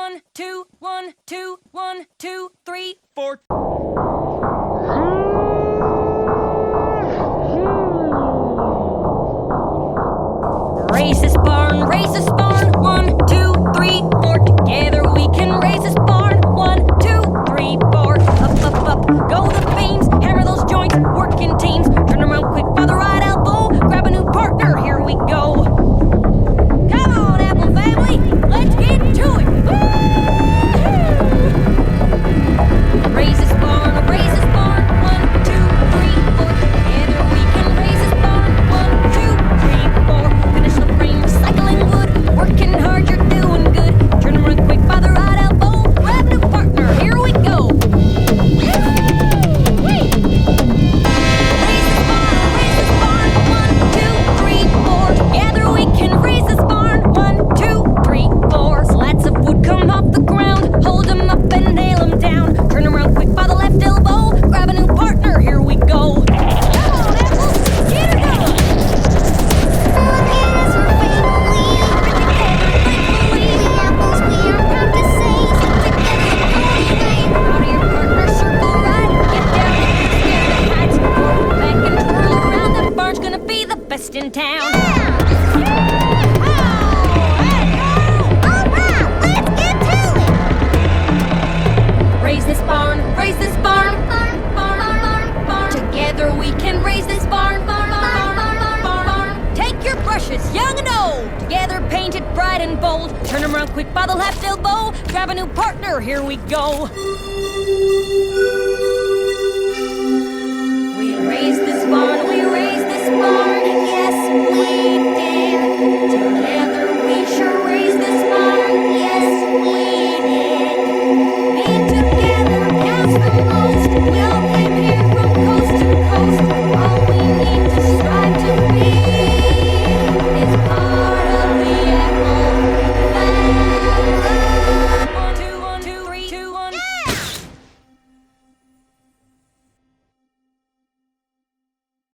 1, 2, 1, 2, 1, 2, 3, 4. Raise this barn, raise this barn. 1, 2, 3, 4. Together we can raise this barn. 1, 2, 3, 4. Up, up, up, go the beams. Hammer those joints, work in teams. Turn around quick by the right elbow. Grab a new partner, here we go. Come on, Apple family, let's get to it. Woo-hoo! Raise this barn, raise this barn. 1, 2, 3, 4. Together we can raise this barn. 1, 2, 3, 4. Finish the frame, recycling wood. Working hard, you're doing good. Turn around quick by the right elbow. Grab a new partner, here we go. Raise this barn, 1, 2, 3, 4. Together we can raise this barn. 1, 2, 3, 4. Slats of wood come off the ground. Hold them up and nail them down. Turn around quick by the left elbow. Grab a new partner, here we go. Come on, Apple, get her going. Out of your partner, circle right. Get down, get the heights. Go back and twirl around. That barn's gonna be the best in town. Raise this barn, raise this barn. Together we can raise this barn. Take your brushes, young and old. Together paint it bright and bold. Turn them around quick by the left elbow. Grab a new partner, here we go. We raised this barn, yes we did. Together